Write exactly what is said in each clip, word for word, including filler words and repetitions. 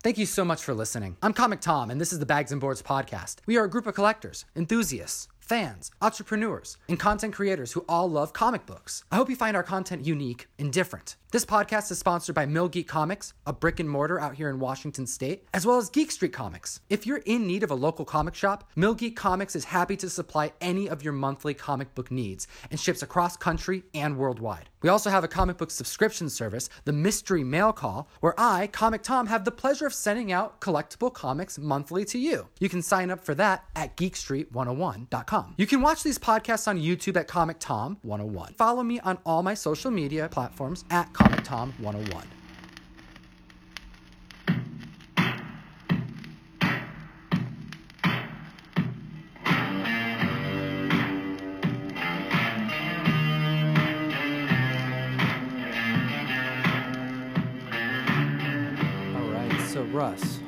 Thank you so much for listening. I'm Comic Tom, and this is the Bags and Boards podcast. We are a group of collectors, enthusiasts, fans, entrepreneurs, and content creators who all love comic books. I hope you find our content unique and different. This podcast is sponsored by Mill Geek Comics, a brick and mortar out here in Washington State, as well as Geek Street Comics. If you're in need of a local comic shop, Mill Geek Comics is happy to supply any of your monthly comic book needs and ships across country and worldwide. We also have a comic book subscription service, the Mystery Mail Call, where I, Comic Tom, have the pleasure of sending out collectible comics monthly to you. You can sign up for that at geek street one oh one dot com. You can watch these podcasts on YouTube at Comic Tom one oh one. Follow me on all my social media platforms at Comic Tom one oh one. All right, so Russ,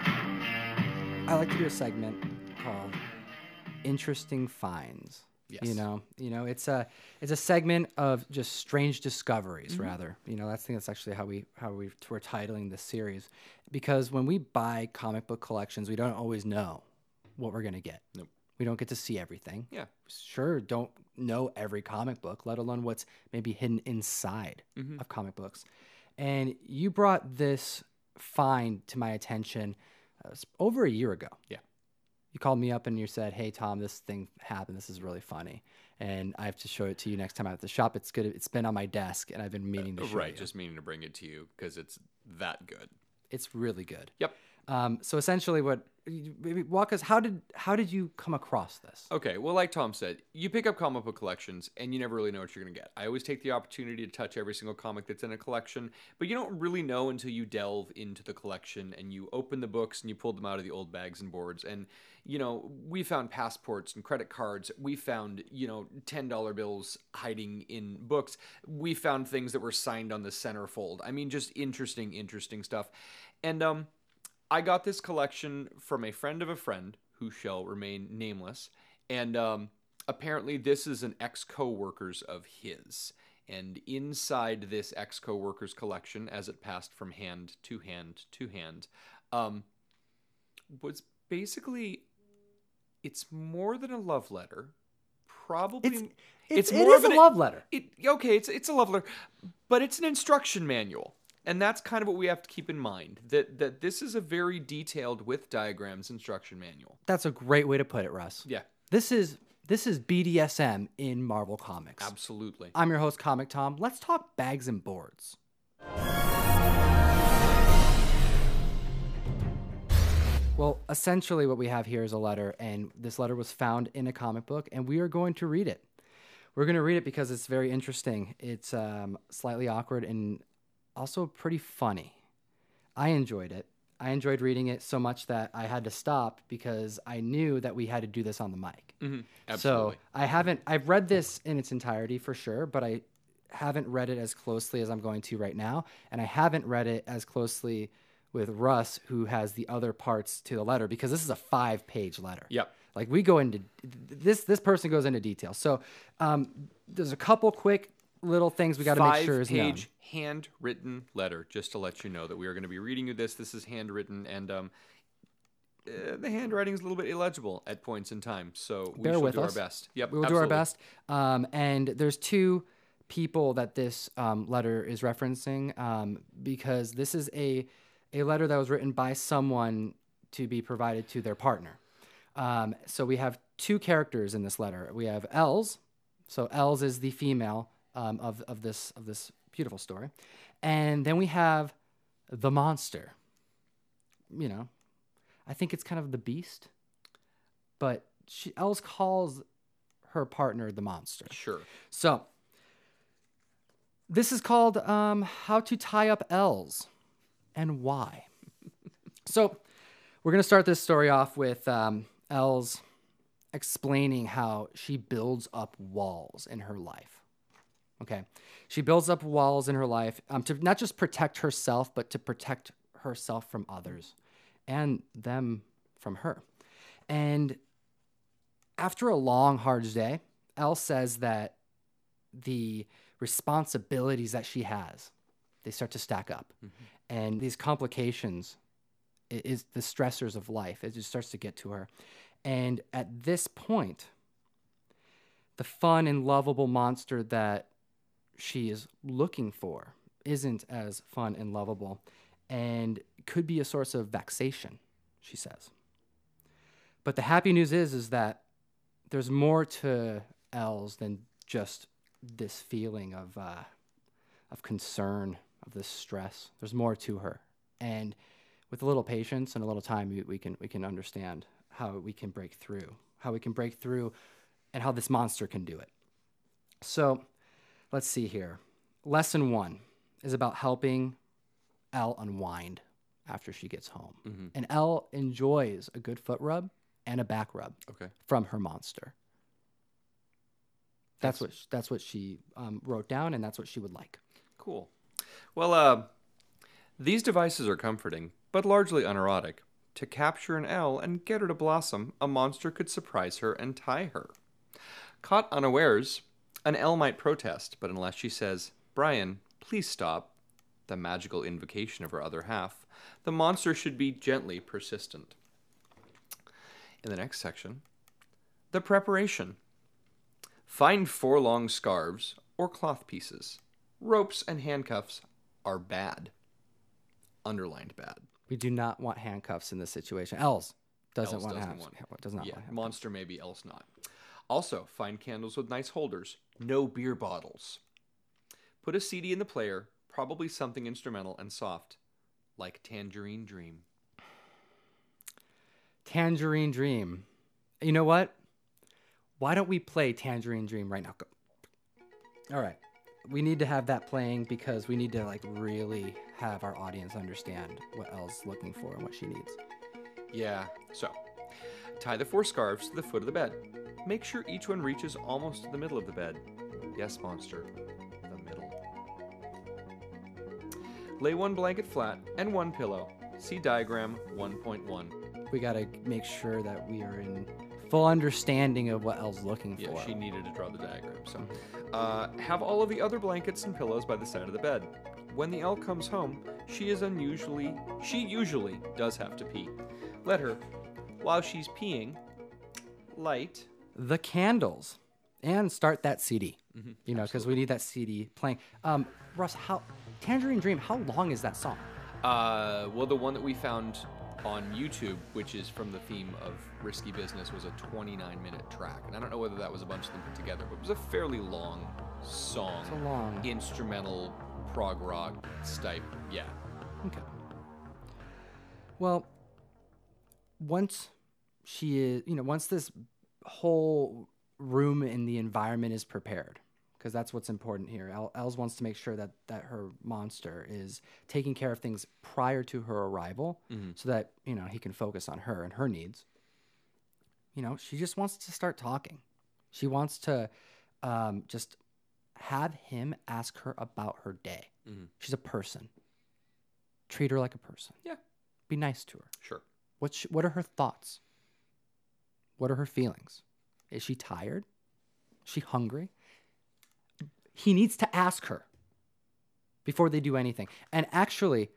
I like to do a segment called Interesting Finds. Yes. You know, you know, it's a it's a segment of just strange discoveries, Mm-hmm. rather. You know, that's I think that's actually how we how we we're titling this series, because when we buy comic book collections, we don't always know what we're gonna get. Nope. We don't get to see everything. Yeah. Sure, don't know every comic book, let alone what's maybe hidden inside Mm-hmm. of comic books. And you brought this find to my attention uh, over a year ago. Yeah. You called me up and you said, "Hey Tom, this thing happened. This is really funny, and I have to show it to you next time I'm at the shop. It's good. It's been on my desk, and I've been meaning to Uh, show right, you. just meaning to bring it to you because it's that good. It's really good." Yep. Um, so essentially, what maybe walk us? How did how did you come across this? Okay, well, like Tom said, you pick up comic book collections and you never really know what you're going to get. I always take the opportunity to touch every single comic that's in a collection, but you don't really know until you delve into the collection and you open the books and you pull them out of the old bags and boards. And, you know, we found passports and credit cards. We found, you know, ten dollar bills hiding in books. We found things that were signed on the centerfold. I mean, just interesting, interesting stuff. And, um... I got this collection from a friend of a friend who shall remain nameless, and um, apparently this is an ex-co-worker's of his. And inside this ex-co-worker's collection, as it passed from hand to hand to hand, um, was basically, it's more than a love letter. Probably, It's, it's, it's it more is of a an- love letter. It, okay, it's it's a love letter, but it's an instruction manual. And that's kind of what we have to keep in mind, that that this is a very detailed, with diagrams, instruction manual. That's a great way to put it, Russ. Yeah, This is this is B D S M in Marvel Comics. absolutely. I'm your host, Comic Tom. Let's talk bags and boards. Well, essentially what we have here is a letter, and this letter was found in a comic book, and we are going to read it. We're going to read it because it's very interesting. It's um, slightly awkward and also pretty funny. I enjoyed it. I enjoyed reading it so much that I had to stop because I knew that we had to do this on the mic. Mm-hmm. So Absolutely. I haven't, I've read this in its entirety for sure, but I haven't read it as closely as I'm going to right now. And I haven't read it as closely with Russ, who has the other parts to the letter, because this is a five page letter. Yep. Like we go into this, this person goes into detail. So um, there's a couple quick little things we got to make sure is known. Five-page handwritten letter, just to let you know that we are going to be reading you this. This is handwritten, and um, uh, the handwriting is a little bit illegible at points in time, so we Bear shall with do us. our best. Yep, We will do our absolutely. best. Um, and there's two people that this um, letter is referencing, um, because this is a a letter that was written by someone to be provided to their partner. Um, so we have two characters in this letter. We have Els. So Els is the female um, of of this of this beautiful story, and then we have the monster. You know, I think it's kind of the beast, but she Els calls her partner the monster. Sure. So this is called um, How to Tie Up Els and Why. So we're going to start this story off with um, Els explaining how she builds up walls in her life. Okay. She builds up walls in her life um, to not just protect herself, but to protect herself from others and them from her. And after a long, hard day, Elle says that the responsibilities that she has, they start to stack up. Mm-hmm. And these complications i- is the stressors of life. It just starts to get to her. And at this point, the fun and lovable monster that she is looking for isn't as fun and lovable and could be a source of vexation, she says. But the happy news is, is that there's more to Els than just this feeling of uh, of concern, of this stress. There's more to her. And with a little patience and a little time, we, we can we can understand how we can break through, how we can break through and how this monster can do it. So let's see here. Lesson one is about helping Elle unwind after she gets home. Mm-hmm. And Elle enjoys a good foot rub and a back rub Okay. from her monster. That's, that's what that's what she um, wrote down, and that's what she would like. Cool. Well, uh, these devices are comforting, but largely unerotic. To capture an Elle and get her to blossom, a monster could surprise her and tie her. Caught unawares, an Elle might protest, but unless she says, "Brian, please stop," the magical invocation of her other half, the monster should be gently persistent. In the next section, the preparation. Find four long scarves or cloth pieces. Ropes and handcuffs are bad. Underlined bad. We do not want handcuffs in this situation. Els doesn't Els want doesn't handcuffs. want- Does not Yeah, want handcuffs. monster maybe, else not. Also, find candles with nice holders. No beer bottles. Put a C D in the player, probably something instrumental and soft, like Tangerine Dream. Tangerine Dream. You know what? Why don't we play Tangerine Dream right now? Go. All right. We need to have that playing because we need to like really have our audience understand what Elle's looking for and what she needs. Yeah, so tie the four scarves to the foot of the bed. Make sure each one reaches almost to the middle of the bed. Yes, monster, the middle. Lay one blanket flat and one pillow. See diagram one point one. We got to make sure that we are in full understanding of what Elle's looking Yeah, for. she needed to draw the diagram. So, uh, have all of the other blankets and pillows by the side of the bed. When the Elle comes home, she is unusually, she usually does have to pee. Let her. While she's peeing, light The candles and start that C D. Mm-hmm, You know, because we need that C D playing. Um, Russ, how Tangerine Dream? How long is that song? Uh, well, the one that we found on YouTube, which is from the theme of Risky Business, was a twenty-nine minute track. And I don't know whether that was a bunch of them put together, but it was a fairly long song. It's a long. Instrumental, prog rock, stipe. Yeah. Okay. Well, once she is, you know, once this whole room in the environment is prepared, because that's what's important here. El- Els wants to make sure that that her monster is taking care of things prior to her arrival, Mhm. so that you know he can focus on her and her needs. You know, she just wants to start talking. She wants to um, just have him ask her about her day. Mhm. She's a person. Treat her like a person. Yeah. Be nice to her. Sure. What sh- what are her thoughts? What are her feelings? Is she tired? Is she hungry? He needs to ask her before they do anything. And actually,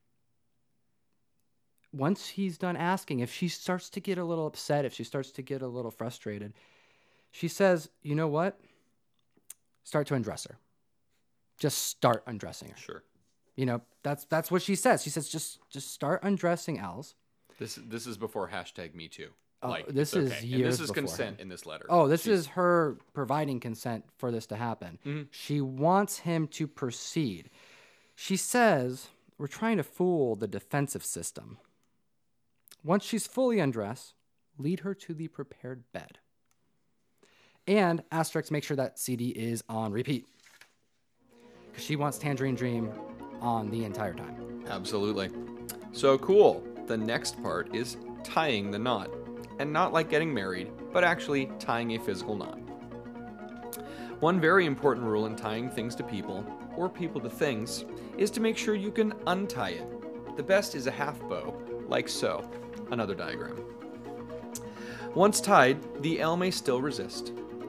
once he's done asking, if she starts to get a little upset, if she starts to get a little frustrated, she says, you know what? Start to undress her. Just start undressing her. Sure. You know, that's that's what she says. She says, just just start undressing Els. This this is before hashtag Me Too. Oh, Like this it's is okay. years And this is before. consent in this letter. Oh, this She's- is her providing consent for this to happen. Mhm. She wants him to proceed. She says, we're trying to fool the defensive system. Once she's fully undressed, lead her to the prepared bed. And asterisk, make sure that C D is on repeat. Because she wants Tangerine Dream on the entire time. Absolutely. So cool. The next part is tying the knot. And not like getting married, but actually tying a physical knot. One very important rule in tying things to people, or people to things, is to make sure you can untie it. The best is a half bow, like so. Another diagram. Once tied, the Elle may still resist, but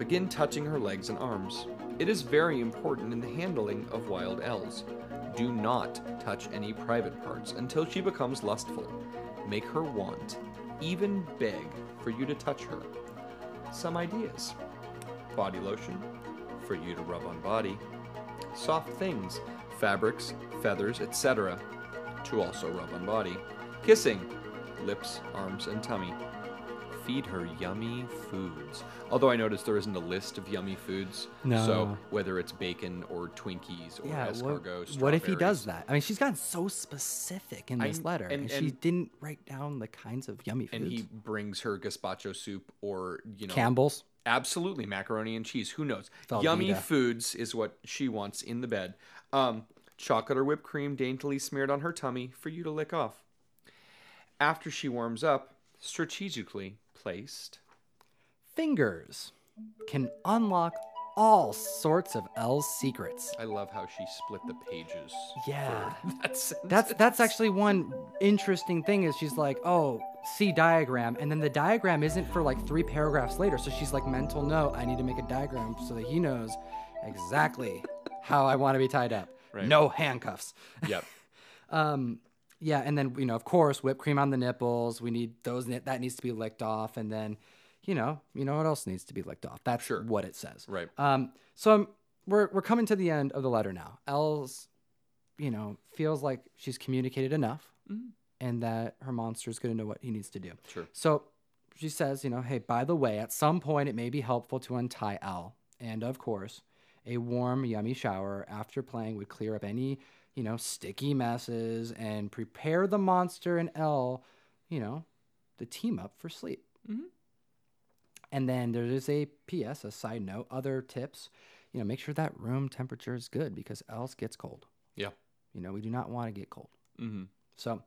Begin touching her legs and arms. It is very important in the handling of wild elves. Do not touch any private parts until she becomes lustful. Make her want, even beg, for you to touch her. Some ideas. Body lotion, for you to rub on body. Soft things, fabrics, feathers, et cetera, to also rub on body. Kissing, lips, arms, and tummy. Feed her yummy foods. Although I noticed there isn't a list of yummy foods. No. So whether it's bacon or Twinkies or Yeah, escargot, what, what if he does strawberries. that? I mean, she's gotten so specific in this I- letter, and, and- she and- didn't write down the kinds of yummy foods. And he brings her gazpacho soup or, you know, Campbell's. absolutely macaroni and cheese. Who knows? Velveeta. Yummy foods is what she wants in the bed. Um, chocolate or whipped cream daintily smeared on her tummy for you to lick off. After she warms up, strategically placed. Fingers can unlock all sorts of Elle's secrets. I love how she split the pages. Yeah. for that sentence. That's that's actually one interesting thing is she's like, oh, see diagram, and then the diagram isn't for like three paragraphs later. So she's like, mental note, I need to make a diagram so that he knows exactly how I want to be tied up. Right. No handcuffs. Yep. Um, yeah, and then you know, of course, whipped cream on the nipples. We need those. That needs to be licked off, and then, you know, you know what else needs to be licked off? That's Sure. what it says. Right. Um, so I'm, we're we're coming to the end of the letter now. Elle's, you know, feels like she's communicated enough, Mhm. and that her monster is going to know what he needs to do. Sure. So she says, you know, hey, by the way, at some point it may be helpful to untie Elle, and of course, a warm, yummy shower after playing would clear up any, you know, sticky messes and prepare the monster and Elle, you know, to team up for sleep. Mhm. And then there is a P S, a side note, other tips. You know, make sure that room temperature is good because else gets cold. Yeah. You know, we do not want to get cold. Mm-hmm. So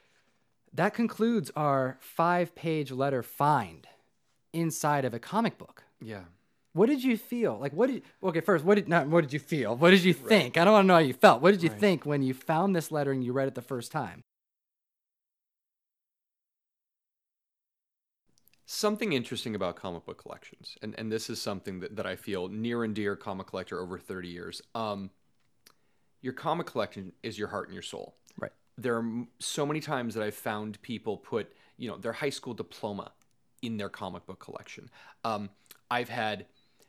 that concludes our five-page letter find inside of a comic book. Yeah. What did you feel? Like, what did, okay, first, what did, not what did you feel? What did you think? I don't want to know how you felt. What did you Right. think when you found this letter and you read it the first time? Something interesting about comic book collections, and, and this is something that, that I feel near and dear comic collector over thirty years. Um, your comic collection is your heart and your soul. Right. There are m- so many times that I've found people put, you know, their high school diploma in their comic book collection. Um, I've had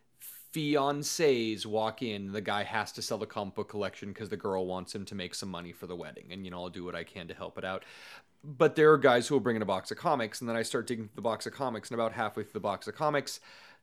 fiancés walk in, the guy has to sell the comic book collection because the girl wants him to make some money for the wedding, and, you know, I'll do what I can to help it out. But there are guys who will bring in a box of comics, and then I start digging through the box of comics, and about halfway through the box of comics,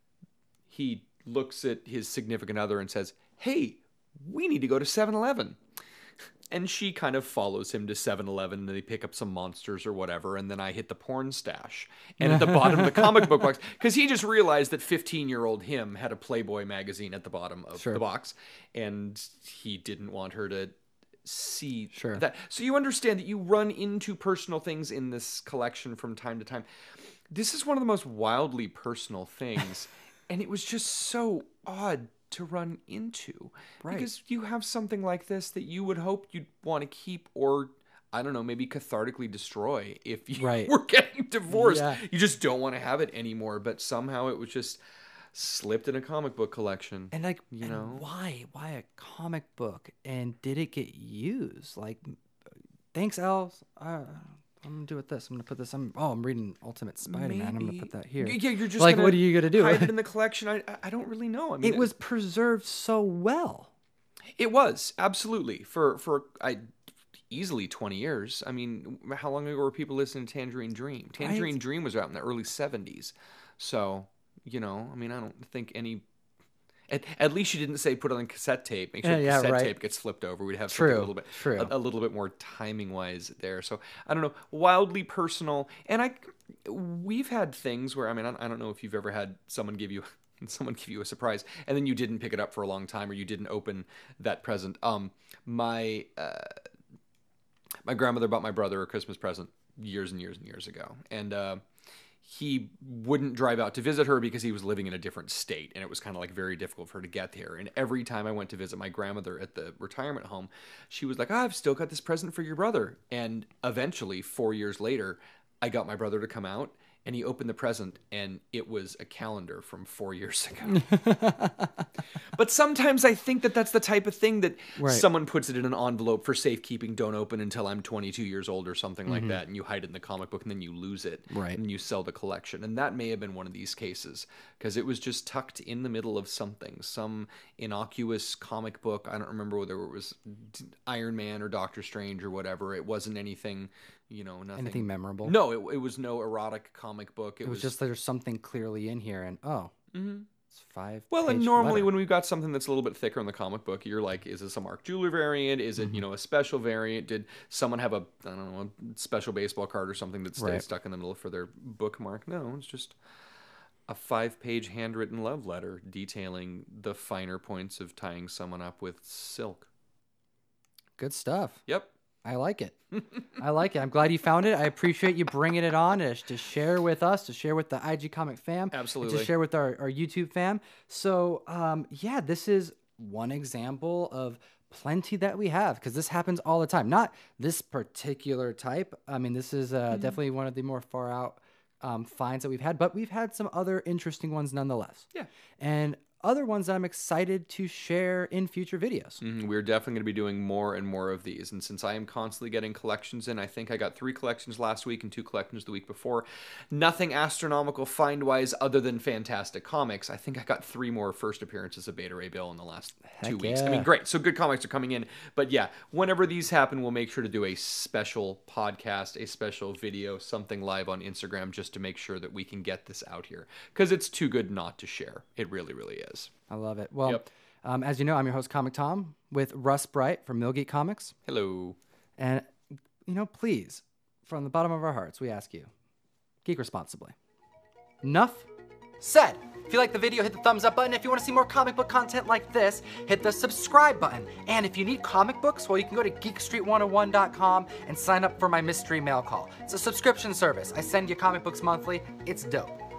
he looks at his significant other and says, hey, we need to go to seven eleven. And she kind of follows him to seven eleven, and they pick up some monsters or whatever, and then I hit the porn stash. And at the bottom of the comic book box, because he just realized that fifteen-year-old him had a Playboy magazine at the bottom of Sure. the box, and he didn't want her to see Sure. that. So you understand that you run into personal things in this collection from time to time. This is one of the most wildly personal things, and it was just so odd to run into. Right. Because you have something like this that you would hope you'd want to keep, or I don't know, maybe cathartically destroy if you Right. were getting divorced. Yeah. You just don't want to have it anymore, but somehow it was just slipped in a comic book collection. And like, You and know? why? Why a comic book? And did it get used? Like, thanks, Elle. Uh, I'm gonna do it this. I'm gonna put this. I'm oh, I'm reading Ultimate Spider-Man. I'm gonna Maybe- put that here. Yeah, you're just like, gonna what are you gonna do? Hide it in the collection. I I- I don't really know. I mean, It was preserved so well. It was absolutely for for I easily twenty years. I mean, how long ago were people listening to Tangerine Dream? Tangerine Right. Dream was out in the early seventies. So, you know, I mean, I don't think any. At, at least you didn't say put it on cassette tape. Make sure Yeah, the yeah, cassette right. tape gets flipped over. We'd have True, something a little bit, true. A, a little bit more timing wise there. So I don't know, wildly personal. And I, we've had things where I mean, I, I don't know if you've ever had someone give you, someone give you a surprise, and then you didn't pick it up for a long time, or you didn't open that present. Um, my uh, my grandmother bought my brother a Christmas present years and years and years ago, and uh, he wouldn't drive out to visit her because he was living in a different state, and it was kind of like very difficult for her to get here. And every time I went to visit my grandmother at the retirement home, she was like, oh, I've still got this present for your brother. And eventually, four years later, I got my brother to come out, and he opened the present and it was a calendar from four years ago. But sometimes I think that that's the type of thing that Right. someone puts it in an envelope for safekeeping. Don't open until I'm twenty-two years old or something like Mm-hmm. that. And you hide it in the comic book and then you lose it. Right. And you sell the collection. And that may have been one of these cases because it was just tucked in the middle of something, some innocuous comic book. I don't remember whether it was Iron Man or Doctor Strange or whatever. It wasn't anything, you know, nothing. Anything memorable? No, it, it was no erotic comic book. It, It was just there's something clearly in here, and oh, it's five. Well, and page normally letter. when we've got something that's a little bit thicker in the comic book, you're like, is this a Mark Jeweler variant? Is it, Mm-hmm. you know, a special variant? Did someone have a, I don't know, a special baseball card or something that stayed Right. stuck in the middle for their bookmark? No, it's just a five-page handwritten love letter detailing the finer points of tying someone up with silk. Good stuff. Yep. I like it. I like it. I'm glad you found it. I appreciate you bringing it on to, to share with us, to share with the I G Comic fam, and Absolutely. to share with our, our YouTube fam. So, um, yeah, this is one example of plenty that we have because this happens all the time. Not this particular type. I mean, this is uh, definitely one of the more far out um, finds that we've had, but we've had some other interesting ones nonetheless. Yeah. And other ones that I'm excited to share in future videos. Mhm, We're definitely going to be doing more and more of these. And since I am constantly getting collections in, I think I got three collections last week and two collections the week before. Nothing astronomical find-wise other than Fantastic Comics. I think I got three more first appearances of Beta Ray Bill in the last two Heck weeks. I yeah. mean, great. So good comics are coming in. But yeah, whenever these happen, we'll make sure to do a special podcast, a special video, something live on Instagram just to make sure that we can get this out here. Because it's too good not to share. It really, really is. I love it. Well, Yep. um, as you know, I'm your host, Comic Tom, with Russ Bright from Millgate Comics. Hello. And, you know, please, from the bottom of our hearts, we ask you, geek responsibly. Enough said. If you like the video, hit the thumbs up button. If you want to see more comic book content like this, hit the subscribe button. And if you need comic books, well, you can go to geek street one oh one dot com and sign up for my mystery mail call. It's a subscription service. I send you comic books monthly. It's dope.